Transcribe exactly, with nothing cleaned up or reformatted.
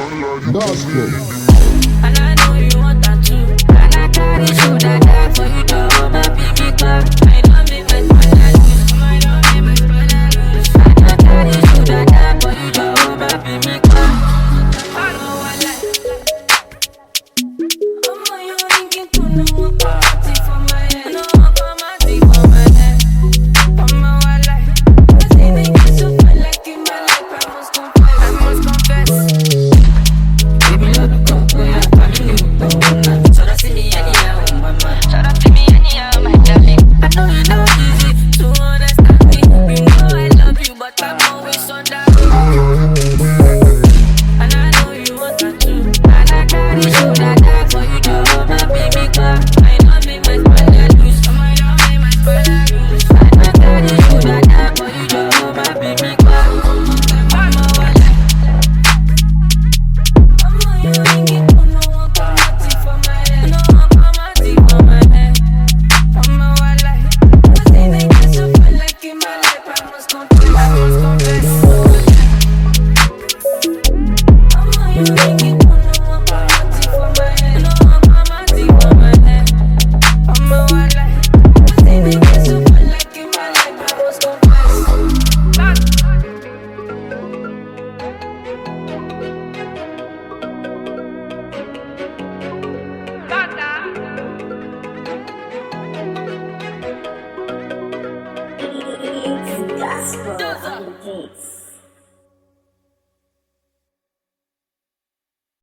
Gospel. And I know you want that too. And I carry shoulder die for you to hold my baby back. I don't make my father lose. I don't make my father lose. And I carry shoulder die for you to hold my baby back. I know I like. Oh, you thinking to know what party for my head. No one party for my head. Oh, my life. I see they get so fine like in my life. I must confess. I must confess. Baby, love you come for ya. Family, you come for ya. So don't see me anyhow, mama. So don't see me anyhow, my darling. I know you know easy to understand me. You know I love you, but I'm always on that road. And I know you want that too. And I carry shoulder die for you to hold my baby girl. I don't make my father lose. I don't make my father lose. And I carry shoulder die for you to hold my baby girl. I'm a wallet. You ain't get to know what party for my head. No one party for my head. I'm a wild life. I see they get so fine like in my life. I must confess, I must confess. You ain't get to know what party for my head. No one party for my head. I'm a wild life. I see they get so fine like in my life. I must confess. It's gospel on the beats.